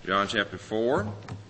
John chapter 4.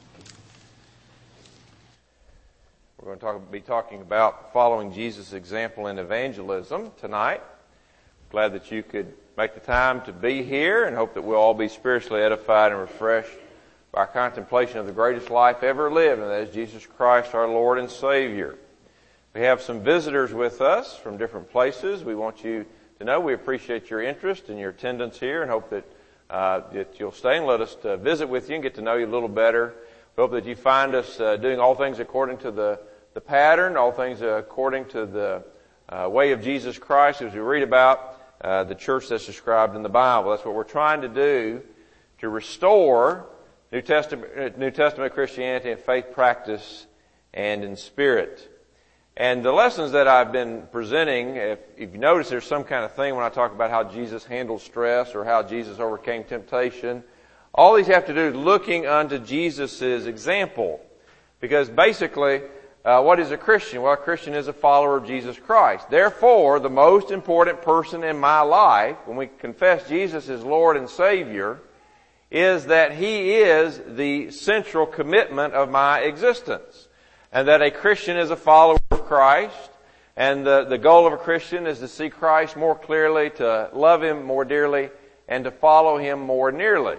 We're going to be talking about following Jesus' example in evangelism tonight. Glad that you could make the time to be here, and hope that we'll all be spiritually edified and refreshed by our contemplation of the greatest life ever lived, and that is Jesus Christ, our Lord and Savior. We have some visitors with us from different places. We want you to know we appreciate your interest and your attendance here, and hope that you'll stay and let us visit with you and get to know you a little better. We hope that you find us doing all things according to the pattern, all things according to the way of Jesus Christ as we read about the church that's described in the Bible. That's what we're trying to do, to restore New Testament Christianity in faith practice and in spirit. And the lessons that I've been presenting, if you notice there's some kind of thing when I talk about how Jesus handled stress or how Jesus overcame temptation, all these have to do with looking unto Jesus' example. Because basically, what is a Christian? Well, a Christian is a follower of Jesus Christ. Therefore, the most important person in my life, when we confess Jesus as Lord and Savior, is that He is the central commitment of my existence. And that a Christian is a follower of Christ. And the goal of a Christian is to see Christ more clearly, to love Him more dearly, and to follow Him more nearly.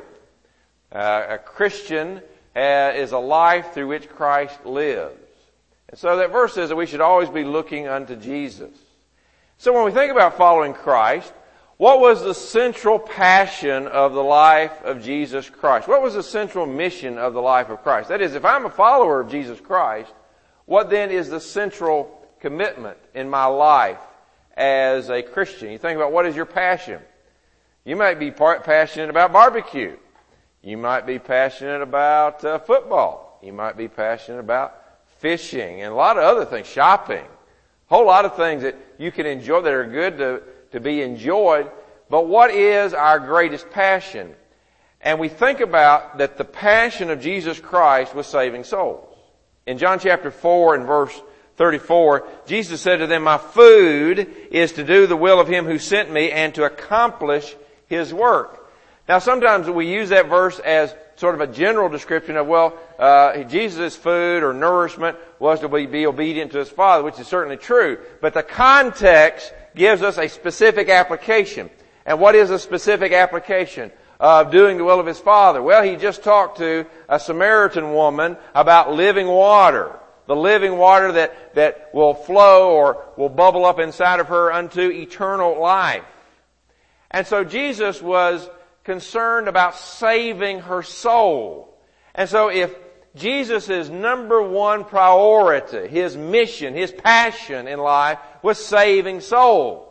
A Christian is a life through which Christ lives. And so that verse says that we should always be looking unto Jesus. So when we think about following Christ, what was the central passion of the life of Jesus Christ? What was the central mission of the life of Christ? That is, if I'm a follower of Jesus Christ, what then is the central commitment in my life as a Christian? You think about, what is your passion? You might be passionate about barbecue. You might be passionate about football. You might be passionate about fishing and a lot of other things, shopping. A whole lot of things that you can enjoy that are good to be enjoyed. But what is our greatest passion? And we think about that the passion of Jesus Christ was saving souls. In John chapter 4 and verse 34, Jesus said to them, "My food is to do the will of Him who sent me and to accomplish His work." Now sometimes we use that verse as sort of a general description of, Jesus' food or nourishment was to be obedient to His Father, which is certainly true. But the context gives us a specific application. And what is a specific application of doing the will of His Father? Well, He just talked to a Samaritan woman about living water. The living water that will flow or will bubble up inside of her unto eternal life. And so Jesus was concerned about saving her soul. And so if Jesus' number one priority, His mission, His passion in life was saving souls,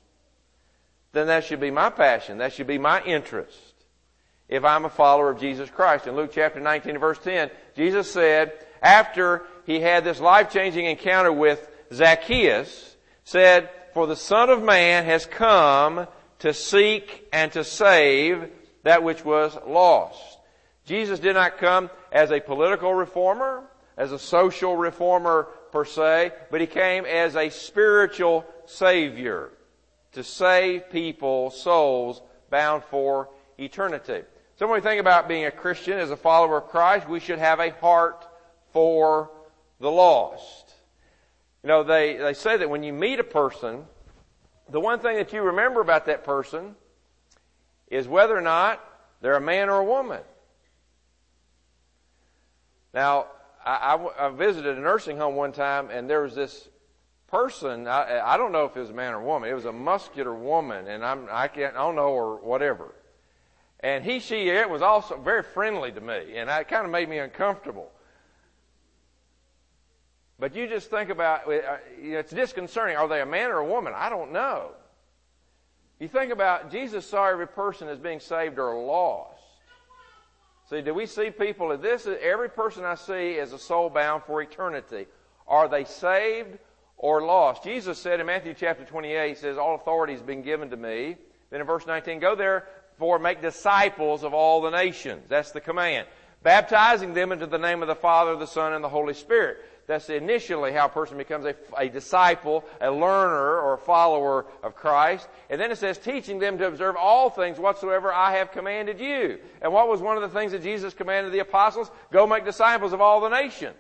then that should be my passion. That should be my interest if I'm a follower of Jesus Christ. In Luke chapter 19 and verse 10, Jesus said, after He had this life-changing encounter with Zacchaeus, said, "For the Son of Man has come to seek and to save that which was lost." Jesus did not come as a political reformer, as a social reformer per se, but He came as a spiritual Savior to save people, souls, bound for eternity. So when we think about being a Christian as a follower of Christ, we should have a heart for the lost. You know, they say that when you meet a person, the one thing that you remember about that person is whether or not they're a man or a woman. Now, I visited a nursing home one time, and there was this person. I don't know if it was a man or a woman. It was a muscular woman, and I don't know, or whatever. And it was also very friendly to me, and it kind of made me uncomfortable. But you just think about, it's disconcerting. Are they a man or a woman? I don't know. You think about, Jesus saw every person as being saved or lost. See, do we see people, every person I see is a soul bound for eternity. Are they saved or lost? Jesus said in Matthew chapter 28, He says, "All authority has been given to me." Then in verse 19, "Go therefore, make disciples of all the nations." That's the command. "Baptizing them into the name of the Father, the Son, and the Holy Spirit." That's initially how a person becomes a disciple, a learner, or a follower of Christ. And then it says, teaching them to observe all things whatsoever I have commanded you. And what was one of the things that Jesus commanded the apostles? Go make disciples of all the nations.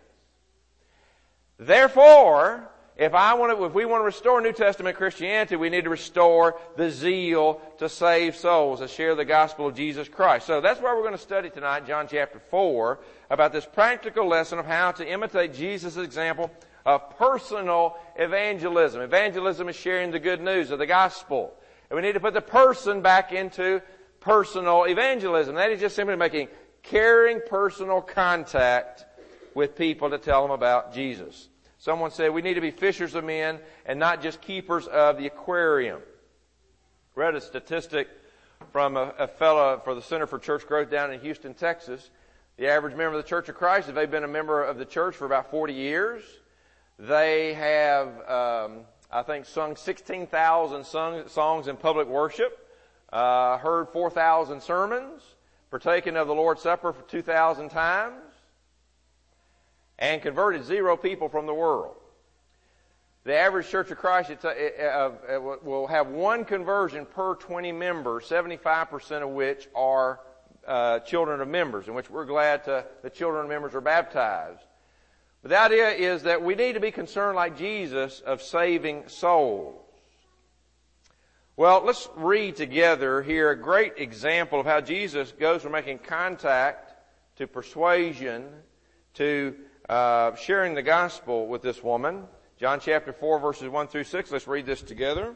Therefore, if we want to restore New Testament Christianity, we need to restore the zeal to save souls, to share the gospel of Jesus Christ. So that's why we're going to study tonight, John chapter 4, about this practical lesson of how to imitate Jesus' example of personal evangelism. Evangelism is sharing the good news of the gospel. And we need to put the person back into personal evangelism. That is just simply making caring personal contact with people to tell them about Jesus. Someone said we need to be fishers of men and not just keepers of the aquarium. Read a statistic from a fellow for the Center for Church Growth down in Houston, Texas. The average member of the Church of Christ, if they've been a member of the church for about 40 years, they have, I think, sung 16,000 songs in public worship, heard 4,000 sermons, partaken of the Lord's Supper for 2,000 times, and converted 0 people from the world. The average Church of Christ will have 1 conversion per 20 members, 75% of which are children of members, in which we're glad the children of members are baptized. But the idea is that we need to be concerned like Jesus of saving souls. Well, let's read together here a great example of how Jesus goes from making contact to persuasion to sharing the gospel with this woman. John chapter 4, verses 1 through 6. Let's read this together.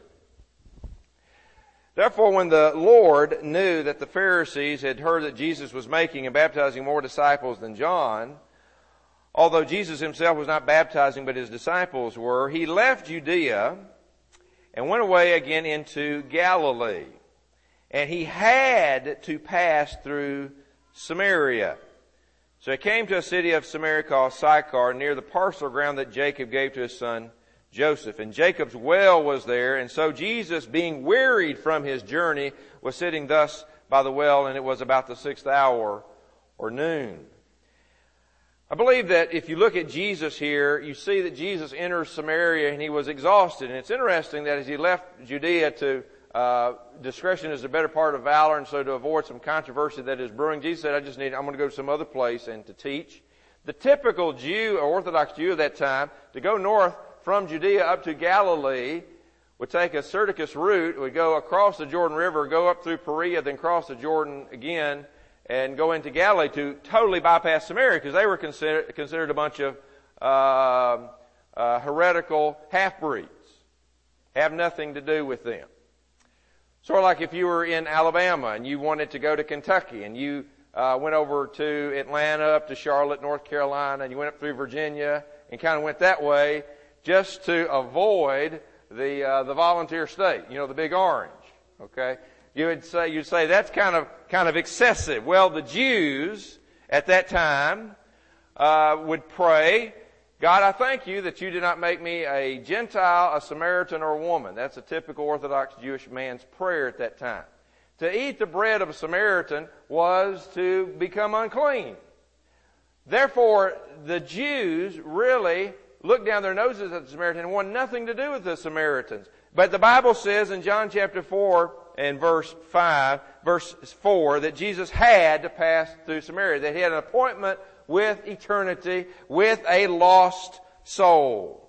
Therefore, when the Lord knew that the Pharisees had heard that Jesus was making and baptizing more disciples than John, although Jesus himself was not baptizing, but his disciples were, he left Judea and went away again into Galilee. And he had to pass through Samaria. So he came to a city of Samaria called Sychar, near the parcel ground that Jacob gave to his son Joseph. And Jacob's well was there, and so Jesus, being wearied from his journey, was sitting thus by the well, and it was about the 6th hour or noon. I believe that if you look at Jesus here, you see that Jesus enters Samaria and he was exhausted. And it's interesting that as he left Judea to discretion is the better part of valor, and so to avoid some controversy that is brewing, Jesus said, I'm going to go to some other place and to teach. The typical Jew, or Orthodox Jew of that time, to go north from Judea up to Galilee would take a circuitous route, would go across the Jordan River, go up through Perea, then cross the Jordan again, and go into Galilee to totally bypass Samaria, because they were considered a bunch of heretical half-breeds. Have nothing to do with them. Sort of like if you were in Alabama and you wanted to go to Kentucky and you went over to Atlanta, up to Charlotte, North Carolina, and you went up through Virginia and kind of went that way just to avoid the volunteer state, the Big Orange. Okay, you'd say that's kind of excessive. Well, the Jews at that time would pray, God, I thank you that you did not make me a Gentile, a Samaritan, or a woman. That's a typical Orthodox Jewish man's prayer at that time. To eat the bread of a Samaritan was to become unclean. Therefore, the Jews really looked down their noses at the Samaritan and wanted nothing to do with the Samaritans. But the Bible says in John chapter 4 and verse 4, that Jesus had to pass through Samaria, that he had an appointment with eternity, with a lost soul.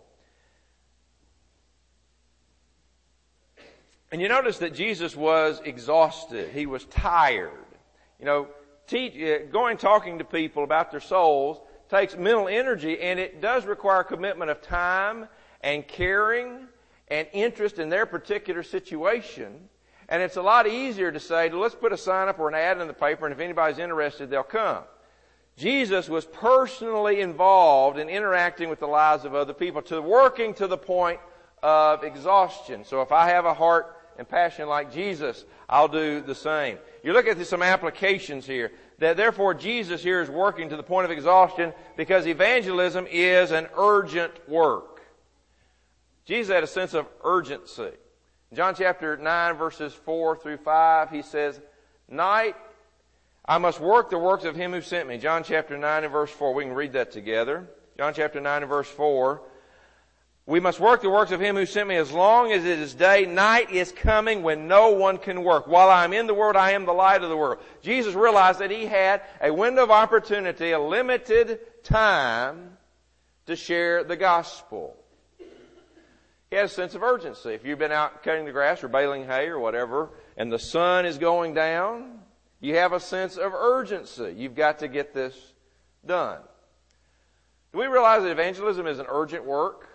And you notice that Jesus was exhausted. He was tired. Talking to people about their souls takes mental energy, and it does require commitment of time and caring and interest in their particular situation. And it's a lot easier to say, let's put a sign up or an ad in the paper, and if anybody's interested, they'll come. Jesus was personally involved in interacting with the lives of other people, working to the point of exhaustion. So if I have a heart and passion like Jesus, I'll do the same. You look at some applications here, that therefore Jesus here is working to the point of exhaustion because evangelism is an urgent work. Jesus had a sense of urgency. In John chapter 9, verses 4 through 5, he says, Night, I must work the works of him who sent me. John chapter 9 and verse 4. We can read that together. John chapter 9 and verse 4. We must work the works of Him who sent me as long as it is day. Night is coming when no one can work. While I am in the world, I am the light of the world. Jesus realized that He had a window of opportunity, a limited time to share the gospel. He had a sense of urgency. If you've been out cutting the grass or baling hay or whatever, and the sun is going down, you have a sense of urgency. You've got to get this done. Do we realize that evangelism is an urgent work?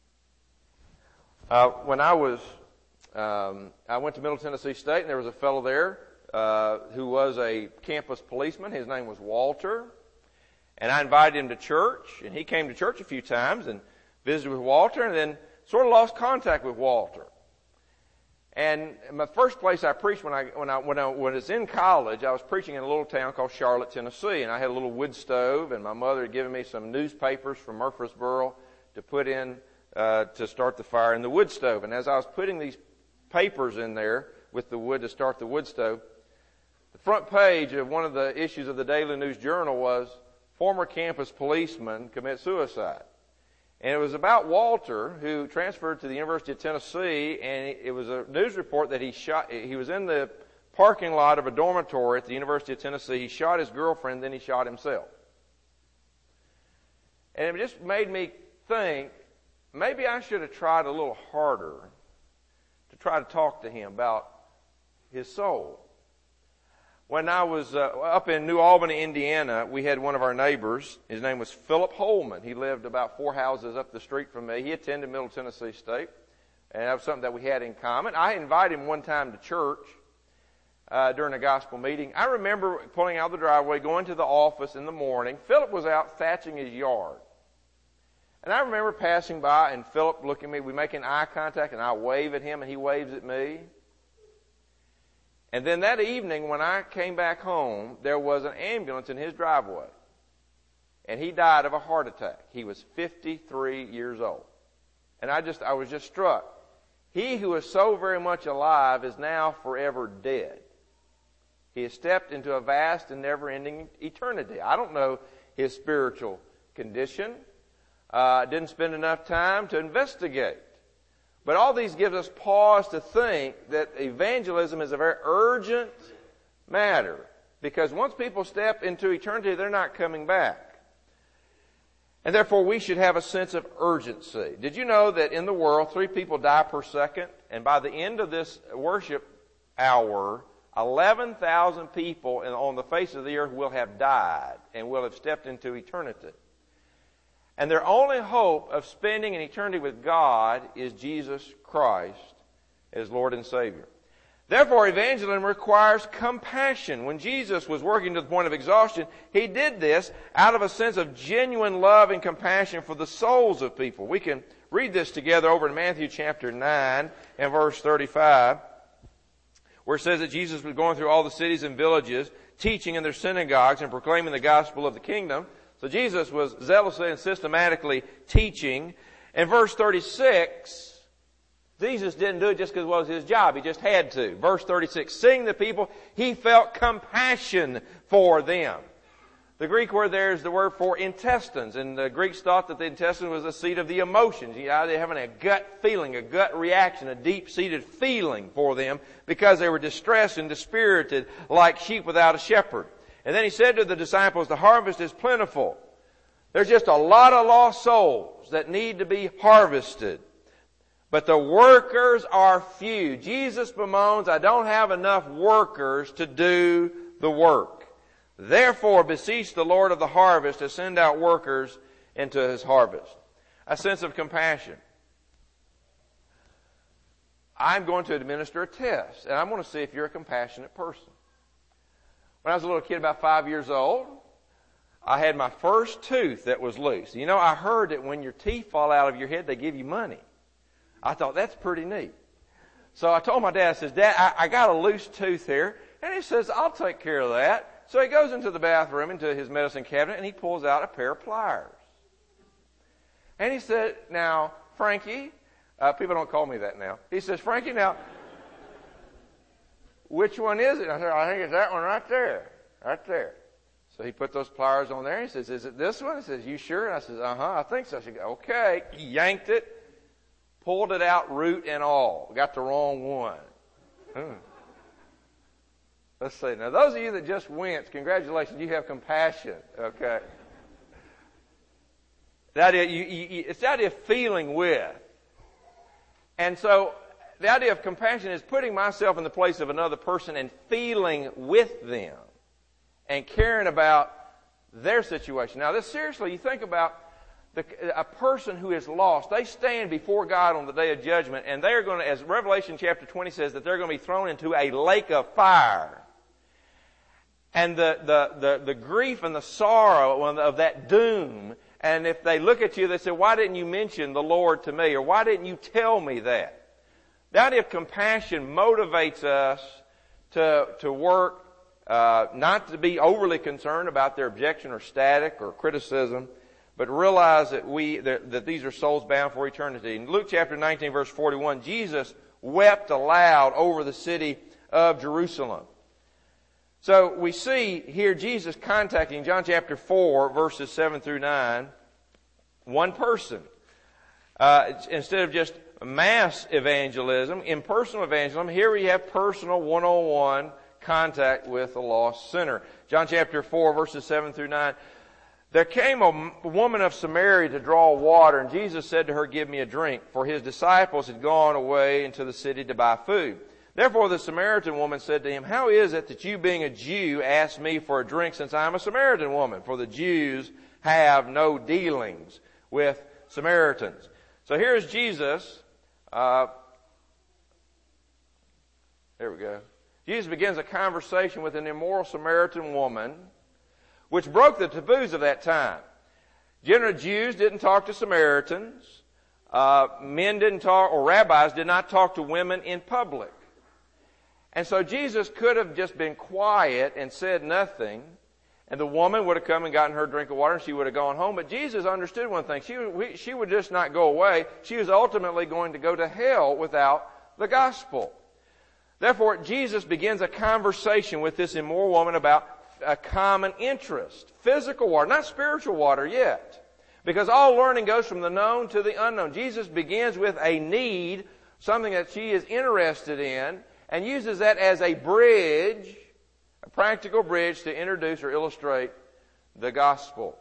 When I went to Middle Tennessee State, and there was a fellow there who was a campus policeman. His name was Walter. And I invited him to church, and he came to church a few times and visited with Walter, and then sort of lost contact with Walter. And my first place I preached when I was in college, I was preaching in a little town called Charlotte, Tennessee, and I had a little wood stove, and my mother had given me some newspapers from Murfreesboro to put in to start the fire in the wood stove. And as I was putting these papers in there with the wood to start the wood stove, the front page of one of the issues of the Daily News Journal was former campus policeman commit suicide. And it was about Walter, who transferred to the University of Tennessee, and it was a news report that he was in the parking lot of a dormitory at the University of Tennessee. He shot his girlfriend, then he shot himself. And it just made me think, maybe I should have tried a little harder to try to talk to him about his soul. When I was up in New Albany, Indiana, we had one of our neighbors. His name was Philip Holman. He lived about 4 houses up the street from me. He attended Middle Tennessee State, and that was something that we had in common. I invited him one time to church during a gospel meeting. I remember pulling out the driveway, going to the office in the morning. Philip was out thatching his yard. And I remember passing by and Philip looking at me. We making eye contact, and I wave at him, and he waves at me. And then that evening, when I came back home, there was an ambulance in his driveway. And he died of a heart attack. He was 53 years old. And I was just struck. He who is so very much alive is now forever dead. He has stepped into a vast and never-ending eternity. I don't know his spiritual condition. Didn't spend enough time to investigate. But all these gives us pause to think that evangelism is a very urgent matter. Because once people step into eternity, they're not coming back. And therefore, we should have a sense of urgency. Did you know that in the world, 3 people die per second? And by the end of this worship hour, 11,000 people on the face of the earth will have died and will have stepped into eternity. And their only hope of spending an eternity with God is Jesus Christ as Lord and Savior. Therefore, evangelism requires compassion. When Jesus was working to the point of exhaustion, He did this out of a sense of genuine love and compassion for the souls of people. We can read this together over in Matthew chapter 9 and verse 35, where it says that Jesus was going through all the cities and villages, teaching in their synagogues and proclaiming the gospel of the kingdom. So Jesus was zealously and systematically teaching. In verse 36, Jesus didn't do it just because it was His job. He just had to. Verse 36, seeing the people, He felt compassion for them. The Greek word there is the word for intestines. And the Greeks thought that the intestine was the seat of the emotions. They're having a gut feeling, a gut reaction, a deep-seated feeling for them because they were distressed and dispirited like sheep without a shepherd. And then He said to the disciples, the harvest is plentiful. There's just a lot of lost souls that need to be harvested. But the workers are few. Jesus bemoans, I don't have enough workers to do the work. Therefore, beseech the Lord of the harvest to send out workers into His harvest. A sense of compassion. I'm going to administer a test, and I'm going to see if you're a compassionate person. When I was a little kid, about 5 years old, I had my first tooth that was loose. You know, I heard that when your teeth fall out of your head, they give you money. I thought, that's pretty neat. So I told my dad, I says, Dad, I got a loose tooth here. And he says, I'll take care of that. So he goes into the bathroom, into his medicine cabinet, and he pulls out a pair of pliers. And he said, now, Frankie, people don't call me that now. He says, Frankie, now, which one is it? I said, I think it's that one right there. Right there. So he put those pliers on there. He says, "Is it this one?" He says, "You sure?" And I says, "Uh-huh, I think so." She goes, "Okay." He yanked it, pulled it out, root and all. Got the wrong one. Let's see. Now, those of you that just winced, congratulations, you have compassion. Okay. It's the idea of feeling with. And so, the idea of compassion is putting myself in the place of another person and feeling with them and caring about their situation. Now, this seriously, you think about a person who is lost. They stand before God on the day of judgment, and they are going to, as Revelation chapter 20 says, that they're going to be thrown into a lake of fire. And the grief and the sorrow of that doom. And if they look at you, they say, "Why didn't you mention the Lord to me?" Or "Why didn't you tell me that?" The idea of compassion motivates us to work, not to be overly concerned about their objection or static or criticism, but realize that these are souls bound for eternity. In Luke chapter 19, verse 41, Jesus wept aloud over the city of Jerusalem. So we see here Jesus contacting, John chapter 4, verses 7 through 9, one person. Instead of just mass evangelism, impersonal evangelism, here we have personal one-on-one contact with a lost sinner. John chapter 4, verses 7 through 9. There came a woman of Samaria to draw water, and Jesus said to her, "Give me a drink," for his disciples had gone away into the city to buy food. Therefore the Samaritan woman said to him, "How is it that you, being a Jew, ask me for a drink, since I am a Samaritan woman? For the Jews have no dealings with Samaritans." So here's Jesus. There we go. Jesus begins a conversation with an immoral Samaritan woman, which broke the taboos of that time. Generally, Jews didn't talk to Samaritans. Men didn't talk, or rabbis did not talk to women in public. And so Jesus could have just been quiet and said nothing, and the woman would have come and gotten her drink of water, and she would have gone home. But Jesus understood one thing. She would just not go away. She was ultimately going to go to hell without the gospel. Therefore, Jesus begins a conversation with this immoral woman about a common interest. Physical water, not spiritual water yet. Because all learning goes from the known to the unknown. Jesus begins with a need, something that she is interested in, and uses that as a bridge, a practical bridge to introduce or illustrate the gospel.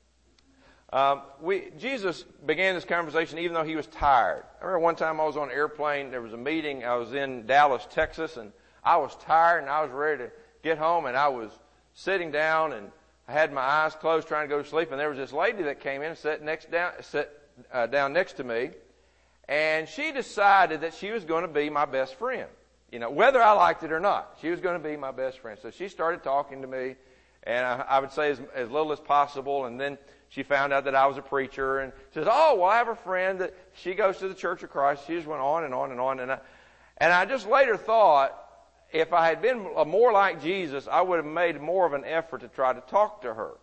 Jesus began this conversation even though he was tired. I remember one time I was on an airplane, there was a meeting, I was in Dallas, Texas, and I was tired and I was ready to get home, and I was sitting down and I had my eyes closed trying to go to sleep, and there was this lady that came in and sat down next to me, and she decided that she was going to be my best friend. You know, whether I liked it or not, she was going to be my best friend. So she started talking to me, and I would say as little as possible, and then she found out that I was a preacher, and she says, "Oh, well, I have a friend that she goes to the Church of Christ." She just went on and on and on, and I just later thought, if I had been more like Jesus, I would have made more of an effort to try to talk to her.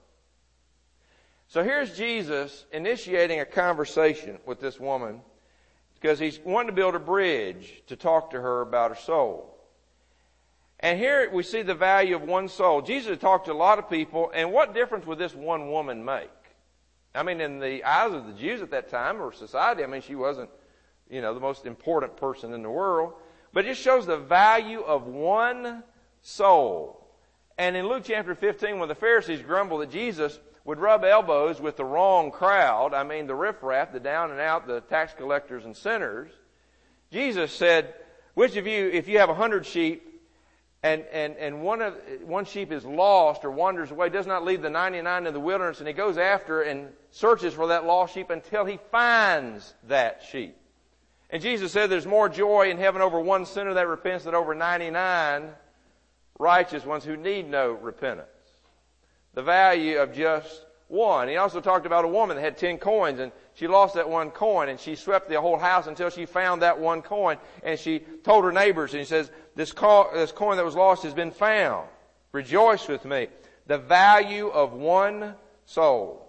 So here's Jesus initiating a conversation with this woman, because he's wanting to build a bridge to talk to her about her soul. And here we see the value of one soul. Jesus had talked to a lot of people, and what difference would this one woman make? I mean, in the eyes of the Jews at that time, or society, I mean, she wasn't, the most important person in the world. But it just shows the value of one soul. And in Luke chapter 15, when the Pharisees grumbled that Jesus would rub elbows with the wrong crowd, I mean the riffraff, the down and out, the tax collectors and sinners, Jesus said, "Which of you, if you have 100 sheep, and one sheep is lost or wanders away, does not leave the 99 in the wilderness, and he goes after and searches for that lost sheep until he finds that sheep?" And Jesus said there's more joy in heaven over one sinner that repents than over 99 righteous ones who need no repentance. The value of just one. He also talked about a woman that had 10 coins, and she lost that one coin, and she swept the whole house until she found that one coin, and she told her neighbors, and she says, this coin that was lost has been found. Rejoice with me. The value of one soul.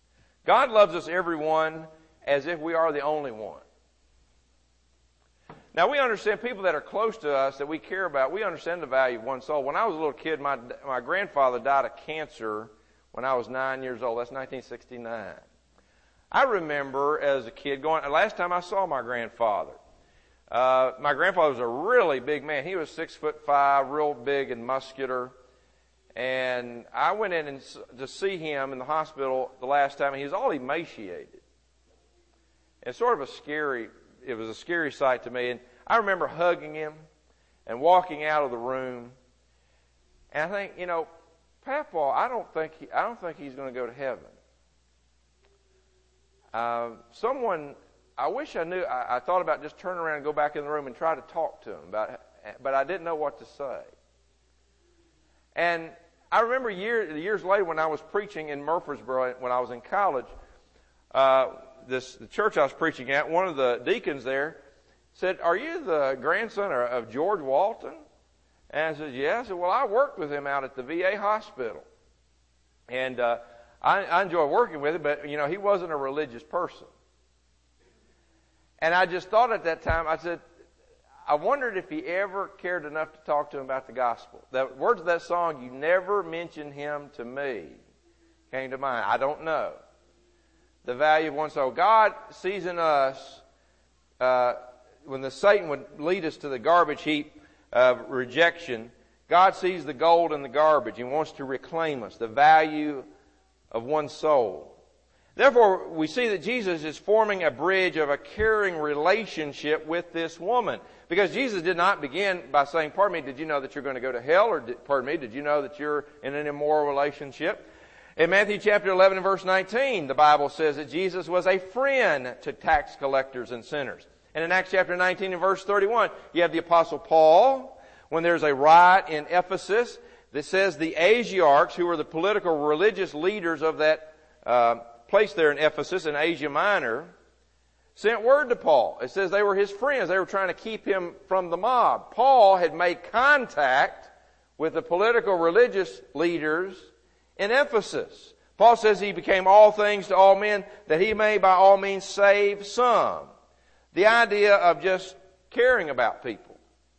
God loves us everyone as if we are the only one. Now, we understand people that are close to us, that we care about, we understand the value of one soul. When I was a little kid, my grandfather died of cancer when I was 9 years old. That's 1969. I remember as a kid last time I saw my grandfather. My grandfather was a really big man. He was 6'5", real big and muscular. And I went in to see him in the hospital the last time, and he was all emaciated. It's sort of it was a scary sight to me. And I remember hugging him and walking out of the room. And I think, Papa, I don't think he's going to go to heaven. I wish I knew. I thought about just turning around and go back in the room and try to talk to him about it, but I didn't know what to say. And I remember years later when I was preaching in Murfreesboro when I was in college, the church I was preaching at, one of the deacons there said, "Are you the grandson of George Walton?" And I said, "Yeah." I said, "Well, I worked with him out at the VA hospital, and I enjoy working with him, but he wasn't a religious person." And I just thought at that time, I said, I wondered if he ever cared enough to talk to him about the gospel. The words of that song, "You never mention him to me," came to mind. I don't know. The value of one soul. God sees in us, when Satan would lead us to the garbage heap of rejection, God sees the gold in the garbage and wants to reclaim us, the value of one soul. Therefore, we see that Jesus is forming a bridge of a caring relationship with this woman. Because Jesus did not begin by saying, "Pardon me, did you know that you're going to go to hell?" Or, "Pardon me, did you know that you're in an immoral relationship?" In Matthew chapter 11 and verse 19, the Bible says that Jesus was a friend to tax collectors and sinners. And in Acts chapter 19 and verse 31, you have the Apostle Paul, when there's a riot in Ephesus, that says the Asiarchs, who were the political religious leaders of that place there in Ephesus in Asia Minor, sent word to Paul. It says they were his friends. They were trying to keep him from the mob. Paul had made contact with the political religious leaders in Ephesus. Paul says he became all things to all men, that he may by all means save some. The idea of just caring about people.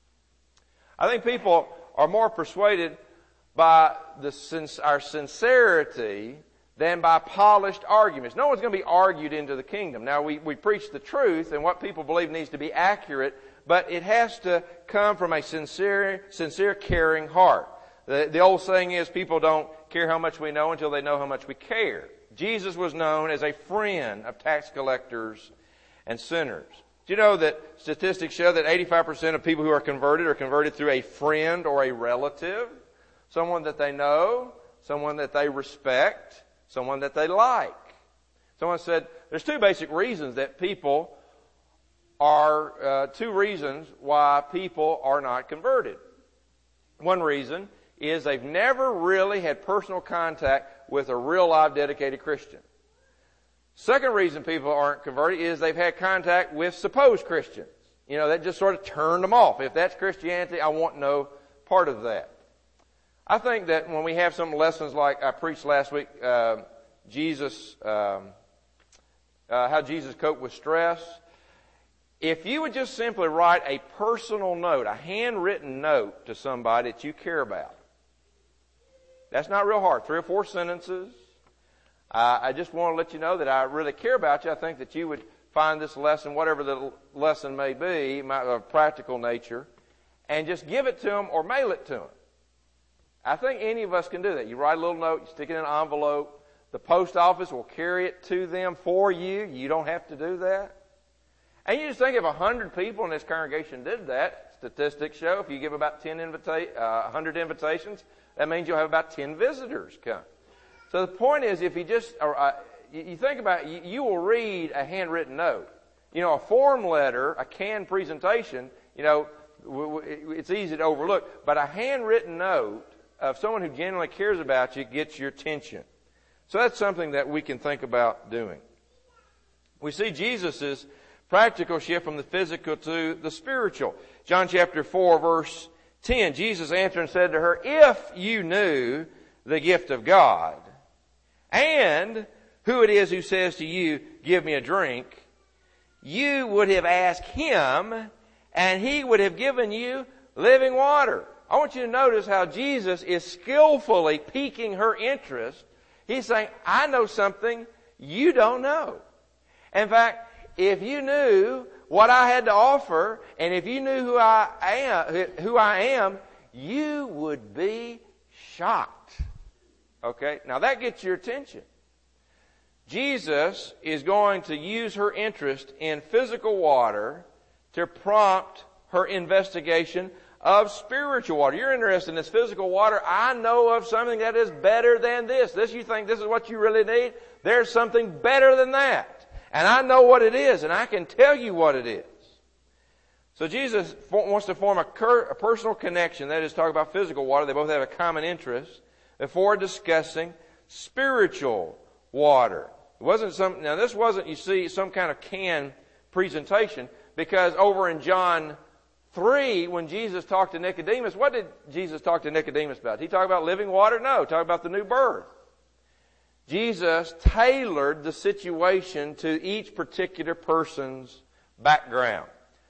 I think people are more persuaded by our sincerity than by polished arguments. No one's going to be argued into the kingdom. Now, we preach the truth, and what people believe needs to be accurate, but it has to come from a sincere, caring heart. The old saying is, people don't care how much we know until they know how much we care. Jesus was known as a friend of tax collectors and sinners. Do you know that statistics show that 85% of people who are converted through a friend or a relative? Someone that they know, someone that they respect, someone that they like. Someone said there's two basic reasons that two reasons why people are not converted. One reason is they've never really had personal contact with a real live dedicated Christian. Second reason people aren't converted is they've had contact with supposed Christians. That just sort of turned them off. If that's Christianity, I want no part of that. I think that when we have some lessons like I preached last week, how Jesus coped with stress, if you would just simply write a personal note, a handwritten note to somebody that you care about, that's not real hard. 3 or 4 sentences. I just want to let you know that I really care about you. I think that you would find this lesson, whatever the lesson may be, of practical nature, and just give it to them or mail it to them. I think any of us can do that. You write a little note, you stick it in an envelope. The post office will carry it to them for you. You don't have to do that. And you just think if 100 people in this congregation did that, statistics show if you give about 100 invitations, that means you'll have about 10 visitors come. So the point is, if you just, you think about it, you will read a handwritten note. A form letter, a canned presentation, it's easy to overlook. But a handwritten note of someone who genuinely cares about you gets your attention. So that's something that we can think about doing. We see Jesus' practical shift from the physical to the spiritual. John chapter 4, verse 10, Jesus answered and said to her, "If you knew the gift of God, and who it is who says to you, 'Give me a drink,' you would have asked him, and He would have given you living water. I want you to notice how Jesus is skillfully piquing her interest. He's saying, I know something you don't know. In fact, if you knew what I had to offer, and if you knew who I am, you would be shocked. Okay? Now that gets your attention. Jesus is going to use her interest in physical water to prompt her investigation of spiritual water. You're interested in this physical water. I know of something that is better than this. This, you think this is what you really need? There's something better than that. And I know what it is, and I can tell you what it is. So Jesus wants to form a personal connection, that is, talk about physical water. They both have a common interest, before discussing spiritual water. It wasn't now this wasn't, you see, some kind of canned presentation, because over in John 3, when Jesus talked to Nicodemus, what did Jesus talk to Nicodemus about? Did He talk about living water? No, He talked about the new birth. Jesus tailored the situation to each particular person's background.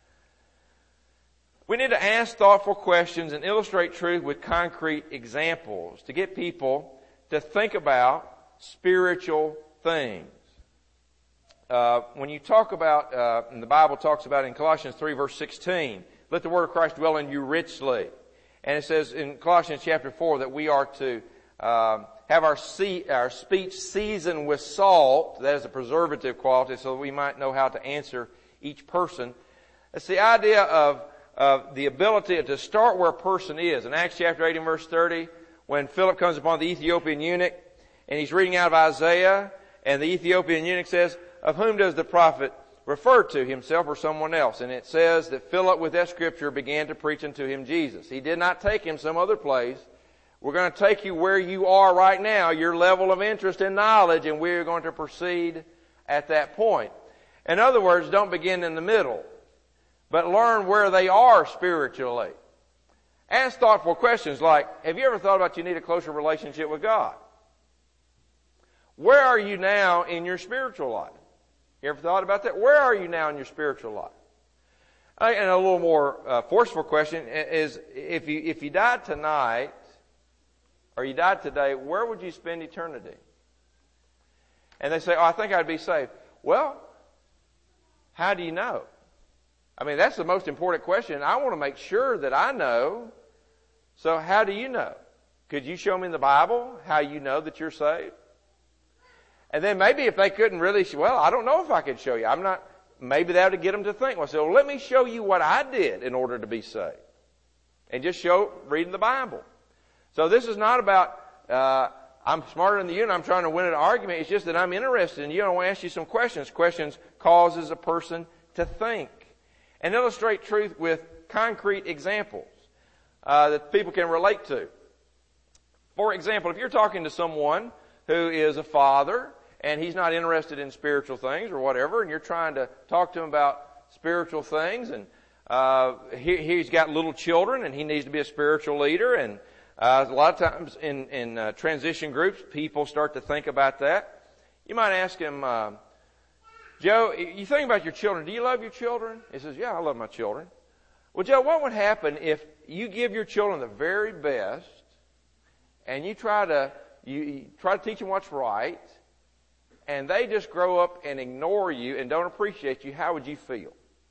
We need to ask thoughtful questions and illustrate truth with concrete examples to get people to think about spiritual things. When you talk about, and the Bible talks about in Colossians 3 verse 16, let the word of Christ dwell in you richly. And it says in Colossians chapter 4 that we are to have our speech seasoned with salt. That is a preservative quality, so that we might know how to answer each person. It's the idea of the ability to start where a person is. In Acts chapter 8 and verse 30, when Philip comes upon the Ethiopian eunuch, and he's reading out of Isaiah, and the Ethiopian eunuch says, of whom does the prophet refer to, himself or someone else? And it says that Philip, with that scripture, began to preach unto him Jesus. He did not take him some other place. We're going to take you where you are right now, your level of interest and knowledge, and we're going to proceed at that point. In other words, don't begin in the middle, but learn where they are spiritually. Ask thoughtful questions like, have you ever thought about you need a closer relationship with God? Where are you now in your spiritual life? You ever thought about that? Where are you now in your spiritual life? And a little more forceful question is, if you died tonight, or you died today, where would you spend eternity? And they say, I think I'd be saved. Well, how do you know? I mean, that's the most important question. I want to make sure that I know. So how do you know? Could you show me in the Bible how you know that you're saved? And then maybe if they couldn't really, well, I don't know if I could show you. Maybe that would get them to think. Well, so let me show you what I did in order to be saved. And just reading the Bible. So this is not about, I'm smarter than you and I'm trying to win an argument. It's just that I'm interested in you and I want to ask you some questions. Questions causes a person to think. And illustrate truth with concrete examples that people can relate to. For example, if you're talking to someone who is a father and he's not interested in spiritual things or whatever, and you're trying to talk to him about spiritual things, and he's got little children and he needs to be a spiritual leader, and a lot of times in transition groups, people start to think about that. You might ask him, Joe, you think about your children. Do you love your children? He says, yeah, I love my children. Well, Joe, what would happen if you give your children the very best and you try to teach them what's right, and they just grow up and ignore you and don't appreciate you? How would you feel?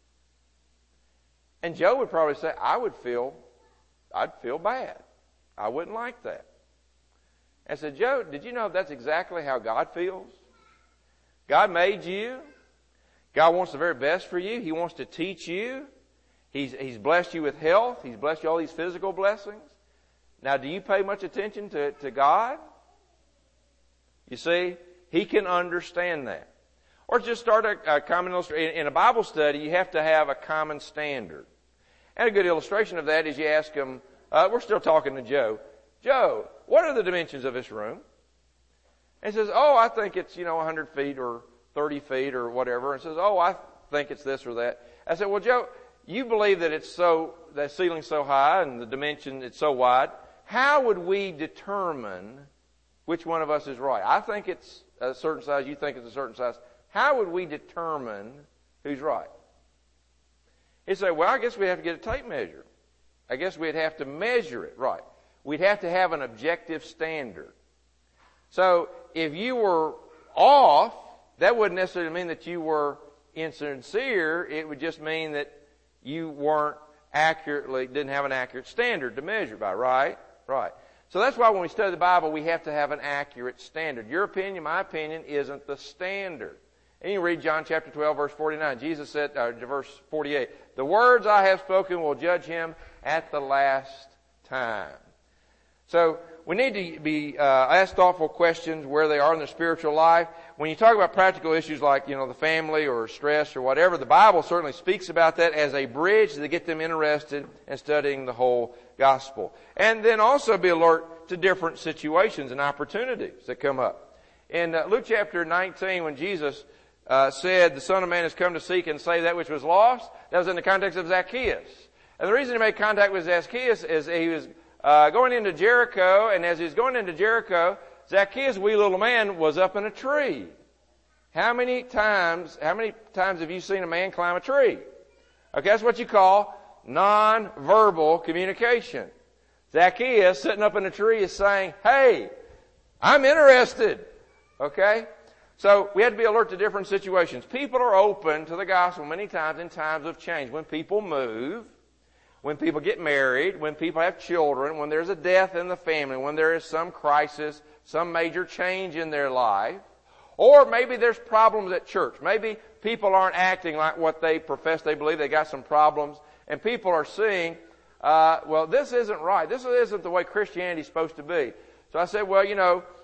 And Joe would probably say, I'd feel bad. I wouldn't like that. I said, Joe, did you know that's exactly how God feels? God made you. God wants the very best for you. He wants to teach you. He's blessed you with health. He's blessed you all these physical blessings. Now, do you pay much attention to God? You see, He can understand that. Or just start a common illustration. In a Bible study, you have to have a common standard. And a good illustration of that is you ask them, we're still talking to Joe. Joe, what are the dimensions of this room? And he says, I think it's, 100 feet or 30 feet or whatever. And says, I think it's this or that. I said, well, Joe, you believe that that ceiling's so high and the dimension it's so wide. How would we determine which one of us is right? I think it's a certain size. You think it's a certain size. How would we determine who's right? He'd say, well, I guess we'd have to get a tape measure. I guess we'd have to measure it, right? We'd have to have an objective standard. So if you were off, that wouldn't necessarily mean that you were insincere. It would just mean that you didn't have an accurate standard to measure by, right? Right. So that's why when we study the Bible, we have to have an accurate standard. Your opinion, my opinion, isn't the standard. And you read John chapter 12, verse 49. Jesus said, verse 48, the words I have spoken will judge him at the last time. So we need to be asked thoughtful questions where they are in their spiritual life. When you talk about practical issues like, the family or stress or whatever, the Bible certainly speaks about that as a bridge to get them interested in studying the whole gospel. And then also be alert to different situations and opportunities that come up. In Luke chapter 19, when Jesus said, the Son of Man has come to seek and save that which was lost, that was in the context of Zacchaeus. And the reason he made contact with Zacchaeus is he was going into Jericho, and as he was going into Jericho, Zacchaeus, wee little man, was up in a tree. How many times have you seen a man climb a tree? Okay, that's what you call non-verbal communication. Zacchaeus, sitting up in a tree, is saying, hey, I'm interested. Okay? So we have to be alert to different situations. People are open to the gospel many times in times of change. When people move, when people get married, when people have children, when there's a death in the family, when there is some crisis, some major change in their life, or maybe there's problems at church. Maybe people aren't acting like what they profess they believe. They got some problems, and people are seeing, well, this isn't right. This isn't the way Christianity is supposed to be. So I said, well,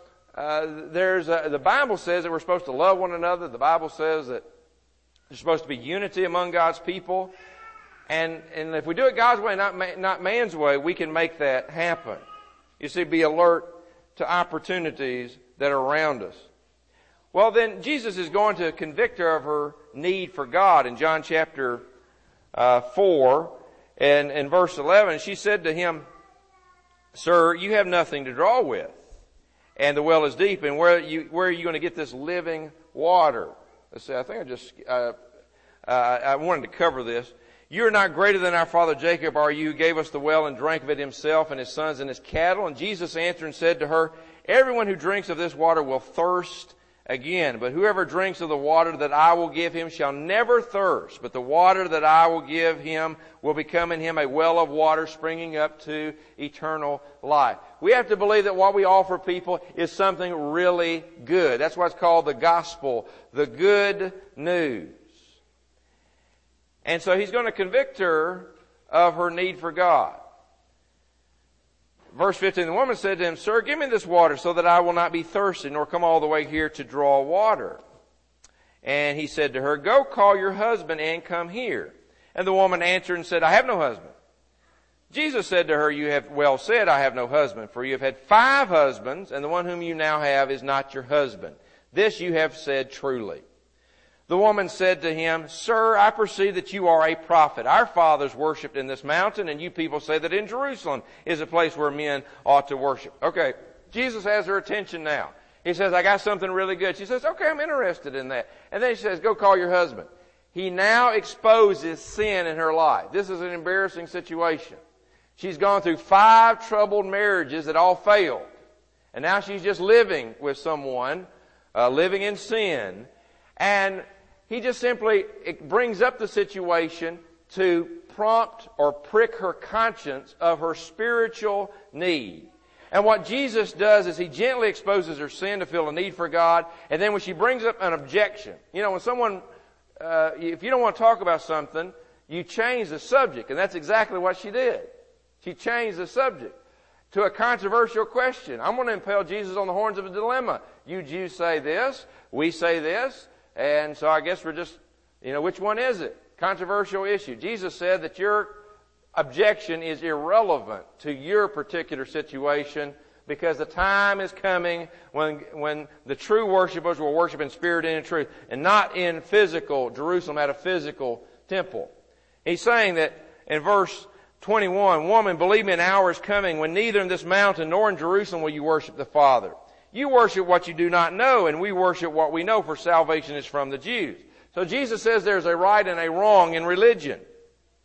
the Bible says that we're supposed to love one another. The Bible says that there's supposed to be unity among God's people. And if we do it God's way, not man's way, we can make that happen. You see, be alert to opportunities that are around us. Well, then Jesus is going to convict her of her need for God in John chapter 4 and in verse 11. She said to him, Sir, you have nothing to draw with, and the well is deep, and where are you going to get this living water? Let's see, I think I wanted to cover this. You are not greater than our father Jacob, are you, who gave us the well and drank of it himself and his sons and his cattle? And Jesus answered and said to her, Everyone who drinks of this water will thirst again. But whoever drinks of the water that I will give him shall never thirst. But the water that I will give him will become in him a well of water springing up to eternal life. We have to believe that what we offer people is something really good. That's why it's called the gospel, the good news. And so he's going to convict her of her need for God. Verse 15, the woman said to him, Sir, give me this water so that I will not be thirsty, nor come all the way here to draw water. And he said to her, Go call your husband and come here. And the woman answered and said, I have no husband. Jesus said to her, You have well said, I have no husband, for you have had 5 husbands, and the one whom you now have is not your husband. This you have said truly. The woman said to him, Sir, I perceive that you are a prophet. Our fathers worshipped in this mountain, and you people say that in Jerusalem is a place where men ought to worship. Okay, Jesus has her attention now. He says, I got something really good. She says, okay, I'm interested in that. And then he says, go call your husband. He now exposes sin in her life. This is an embarrassing situation. She's gone through 5 troubled marriages that all failed. And now she's just living with someone, living in sin. And he just simply brings up the situation to prompt or prick her conscience of her spiritual need. And what Jesus does is he gently exposes her sin to feel a need for God. And then when she brings up an objection, when someone, if you don't want to talk about something, you change the subject. And that's exactly what she did. She changed the subject to a controversial question. I'm going to impel Jesus on the horns of a dilemma. You Jews say this, we say this. And so I guess we're just, which one is it? Controversial issue. Jesus said that your objection is irrelevant to your particular situation because the time is coming when the true worshipers will worship in spirit and in truth and not in physical Jerusalem at a physical temple. He's saying that in verse 21, Woman, believe me, an hour is coming when neither in this mountain nor in Jerusalem will you worship the Father. You worship what you do not know, and we worship what we know, for salvation is from the Jews. So Jesus says there's a right and a wrong in religion.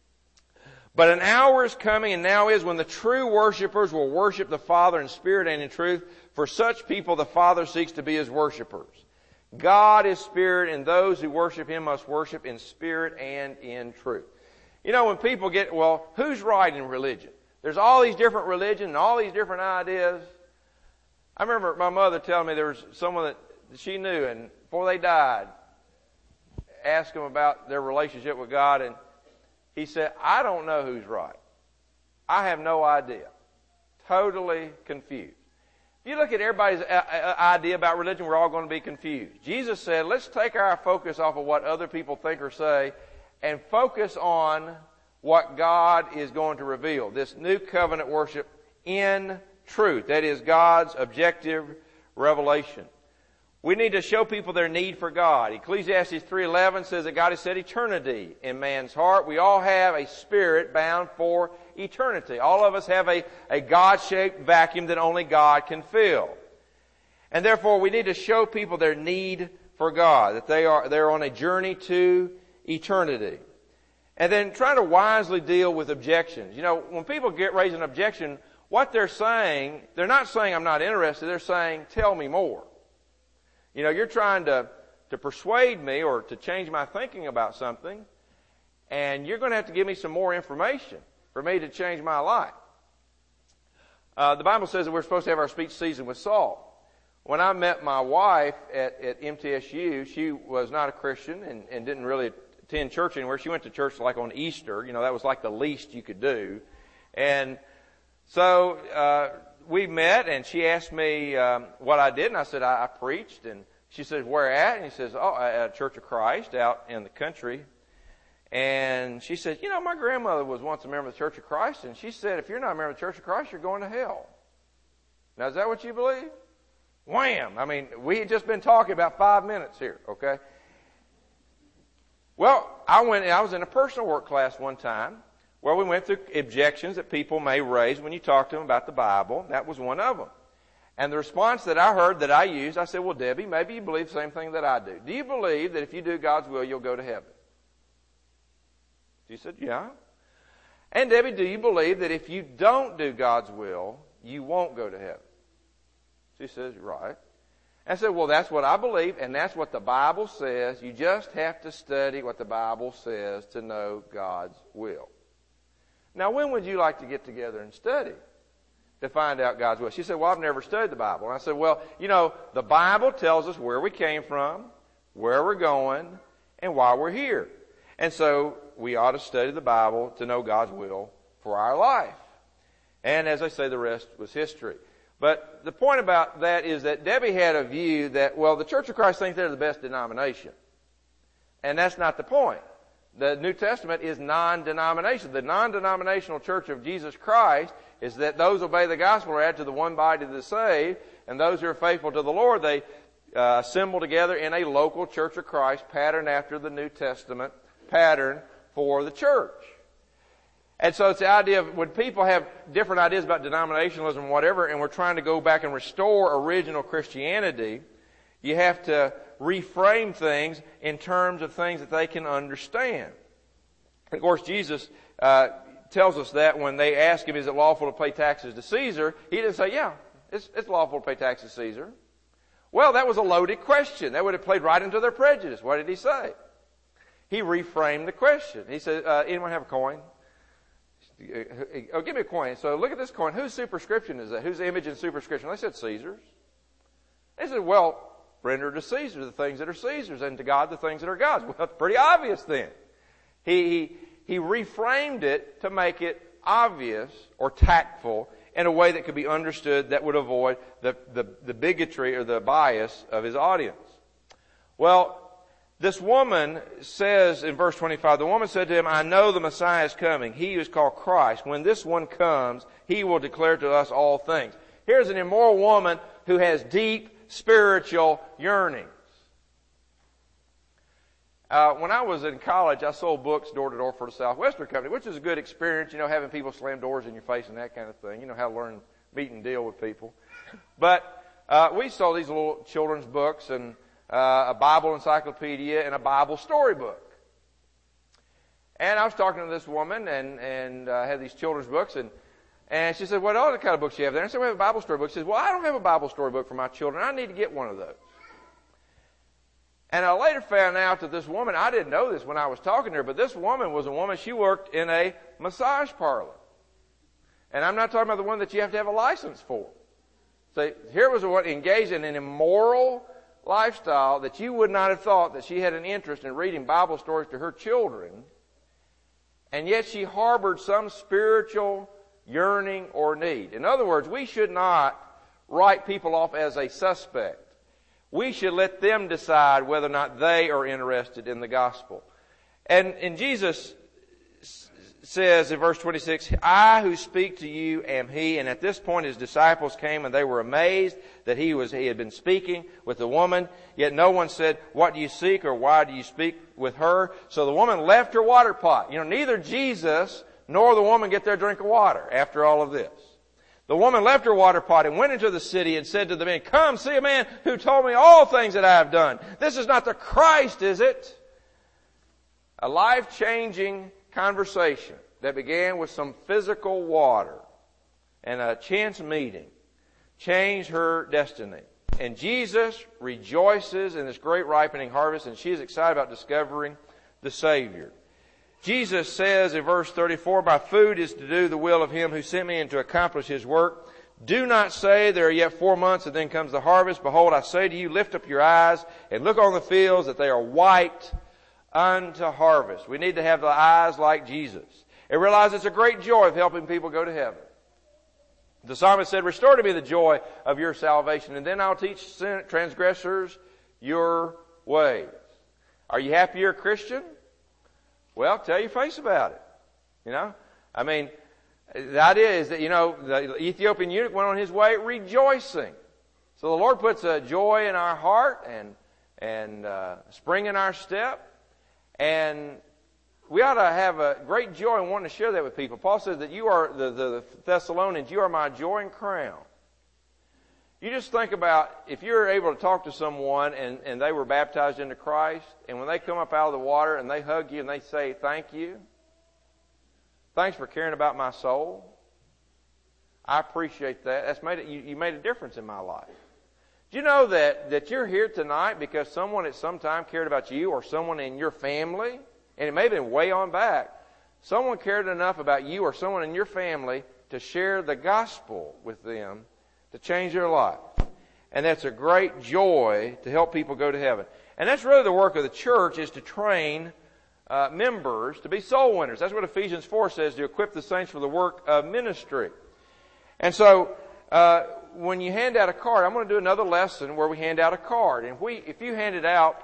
But an hour is coming, and now is, when the true worshipers will worship the Father in spirit and in truth. For such people the Father seeks to be His worshipers. God is spirit, and those who worship Him must worship in spirit and in truth. You know, when people get, well, who's right in religion? There's all these different religions and all these different ideas. I remember my mother telling me there was someone that she knew, and before they died, asked them about their relationship with God, and he said, I don't know who's right. I have no idea. Totally confused. If you look at everybody's idea about religion, we're all going to be confused. Jesus said, let's take our focus off of what other people think or say and focus on what God is going to reveal. This new covenant worship in truth. That is God's objective revelation. We need to show people their need for God. Ecclesiastes 3:11 says that God has set eternity in man's heart. We all have a spirit bound for eternity. All of us have a God-shaped vacuum that only God can fill. And therefore we need to show people their need for God, that they're on a journey to eternity. And then try to wisely deal with objections. You know, when people raise an objection, what they're saying, they're not saying I'm not interested, they're saying tell me more. You know, you're trying to persuade me or to change my thinking about something, and you're going to have to give me some more information for me to change my life. The Bible says that we're supposed to have our speech seasoned with salt. When I met my wife at MTSU, she was not a Christian and didn't really attend church anywhere. She went to church like on Easter. You know, that was like the least you could do. And so we met, and she asked me what I did, and I said, I preached. And she said, where at? And he says, at Church of Christ out in the country. And she said, you know, my grandmother was once a member of the Church of Christ, and she said, if you're not a member of the Church of Christ, you're going to hell. Now, is that what you believe? Wham! I mean, we had just been talking about 5 minutes here, okay? Well, I was in a personal work class one time where we went through objections that people may raise when you talk to them about the Bible. That was one of them. And the response that I heard that I used, I said, well, Debbie, maybe you believe the same thing that I do. Do you believe that if you do God's will, you'll go to heaven? She said, yeah. And Debbie, do you believe that if you don't do God's will, you won't go to heaven? She says, right. I said, well, that's what I believe, and that's what the Bible says. You just have to study what the Bible says to know God's will. Now, when would you like to get together and study to find out God's will? She said, well, I've never studied the Bible. And I said, well, you know, the Bible tells us where we came from, where we're going, and why we're here. And so we ought to study the Bible to know God's will for our life. And as I say, the rest was history. But the point about that is that Debbie had a view that, well, the Church of Christ thinks they're the best denomination. And that's not the point. The New Testament is non-denominational. The non-denominational Church of Jesus Christ is that those who obey the gospel are added to the one body of the saved, and those who are faithful to the Lord, they assemble together in a local Church of Christ patterned after the New Testament pattern for the church. And so it's the idea of when people have different ideas about denominationalism and whatever, and we're trying to go back and restore original Christianity, you have to reframe things in terms of things that they can understand. Of course, Jesus tells us that when they ask him, is it lawful to pay taxes to Caesar? He didn't say, yeah, it's lawful to pay taxes to Caesar. Well, that was a loaded question. That would have played right into their prejudice. What did he say? He reframed the question. He said, anyone have a coin? Oh, give me a coin. So look at this coin. Whose superscription is that? Whose image and superscription? They said Caesar's. They said, well, render to Caesar the things that are Caesar's, and to God the things that are God's. Well, it's pretty obvious then. He reframed it to make it obvious or tactful in a way that could be understood that would avoid the bigotry or the bias of his audience. Well, this woman says in verse 25, the woman said to him, I know the Messiah is coming, he who is called Christ. When this one comes, he will declare to us all things. Here's an immoral woman who has deep spiritual yearnings. When I was in college, I sold books door to door for the Southwestern Company, which is a good experience, you know, having people slam doors in your face and that kind of thing. You know how to learn, meet and deal with people. But we sold these little children's books and a Bible encyclopedia and a Bible storybook. And I was talking to this woman and had these children's books, and she said, what other kind of books do you have there? And I said, we have a Bible story book. She said, well, I don't have a Bible story book for my children. I need to get one of those. And I later found out that this woman, I didn't know this when I was talking to her, but this woman was a woman, she worked in a massage parlor. And I'm not talking about the one that you have to have a license for. So here was a woman engaged in an immoral lifestyle that you would not have thought that she had an interest in reading Bible stories to her children. And yet she harbored some spiritual yearning or need. In other words, we should not write people off as a suspect. We should let them decide whether or not they are interested in the gospel. And Jesus says in verse 26, I who speak to you am he. And at this point his disciples came and they were amazed that he had been speaking with the woman. Yet no one said, what do you seek, or why do you speak with her? So the woman left her water pot. Neither Jesus nor the woman get their drink of water after all of this. The woman left her water pot and went into the city and said to the men, come see a man who told me all things that I have done. This is not the Christ, is it? A life-changing conversation that began with some physical water and a chance meeting changed her destiny. And Jesus rejoices in this great ripening harvest, and she is excited about discovering the Savior. Jesus says in verse 34, my food is to do the will of him who sent me and to accomplish his work. Do not say there are yet 4 months and then comes the harvest. Behold, I say to you, lift up your eyes and look on the fields that they are white unto harvest. We need to have the eyes like Jesus and realize it's a great joy of helping people go to heaven. The psalmist said, restore to me the joy of your salvation, and then I'll teach transgressors your ways. Are you happy you're a Christian? Well, tell your face about it. The idea is that, the Ethiopian eunuch went on his way rejoicing. So the Lord puts a joy in our heart and spring in our step. And we ought to have a great joy and wanting to share that with people. Paul says that you are, the Thessalonians, you are my joy and crown. You just think about if you're able to talk to someone and they were baptized into Christ, and when they come up out of the water and they hug you and they say, thank you. Thanks for caring about my soul. I appreciate that. You made a difference in my life. Do you know that you're here tonight because someone at some time cared about you, or someone in your family, and it may have been way on back, someone cared enough about you or someone in your family to share the gospel with them to change their life. And that's a great joy to help people go to heaven. And that's really the work of the church, is to train members to be soul winners. That's what Ephesians 4 says, to equip the saints for the work of ministry. And so, when you hand out a card, I'm going to do another lesson where we hand out a card. And if you handed out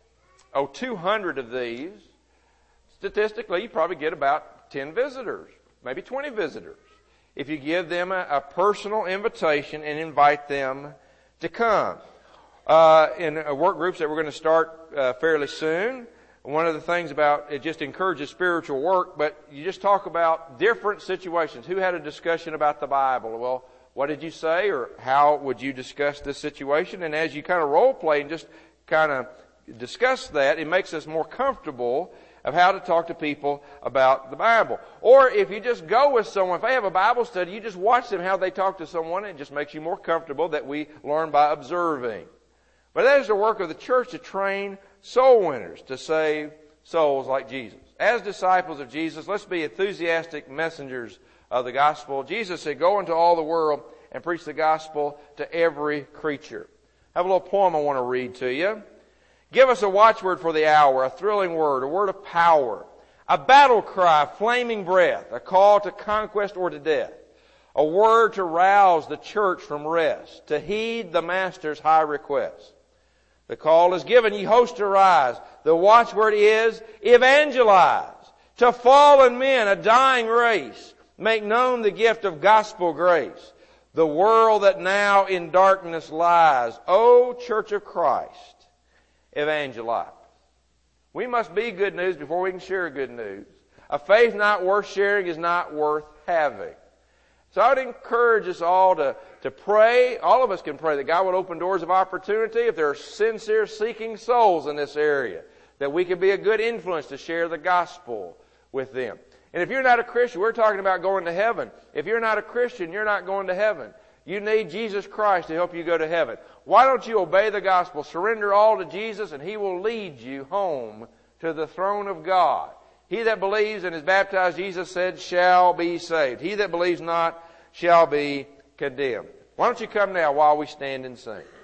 200 of these, statistically you probably get about 10 visitors, maybe 20 visitors, if you give them a personal invitation and invite them to come. In work groups that we're going to start fairly soon, one of the things about it just encourages spiritual work, but you just talk about different situations. Who had a discussion about the Bible? Well, what did you say, or how would you discuss this situation? And as you kind of role play and just kind of discuss that, it makes us more comfortable of how to talk to people about the Bible. Or if you just go with someone, if they have a Bible study, you just watch them how they talk to someone, and it just makes you more comfortable. That we learn by observing. But that is the work of the church, to train soul winners to save souls like Jesus. As disciples of Jesus, let's be enthusiastic messengers of the gospel. Jesus said, go into all the world and preach the gospel to every creature. I have a little poem I want to read to you. Give us a watchword for the hour, a thrilling word, a word of power, a battle cry, flaming breath, a call to conquest or to death, a word to rouse the church from rest, to heed the Master's high request. The call is given, ye hosts arise. The watchword is evangelize. To fallen men, a dying race, make known the gift of gospel grace. The world that now in darkness lies, O Church of Christ, evangelize. We must be good news before we can share good news. A faith not worth sharing is not worth having. So I would encourage us all to pray. All of us can pray that God would open doors of opportunity if there are sincere seeking souls in this area, that we can be a good influence to share the gospel with them. And if you're not a Christian, we're talking about going to heaven. If you're not a Christian, you're not going to heaven. You need Jesus Christ to help you go to heaven. Why don't you obey the gospel? Surrender all to Jesus and He will lead you home to the throne of God. He that believes and is baptized, Jesus said, shall be saved. He that believes not shall be condemned. Why don't you come now while we stand and sing?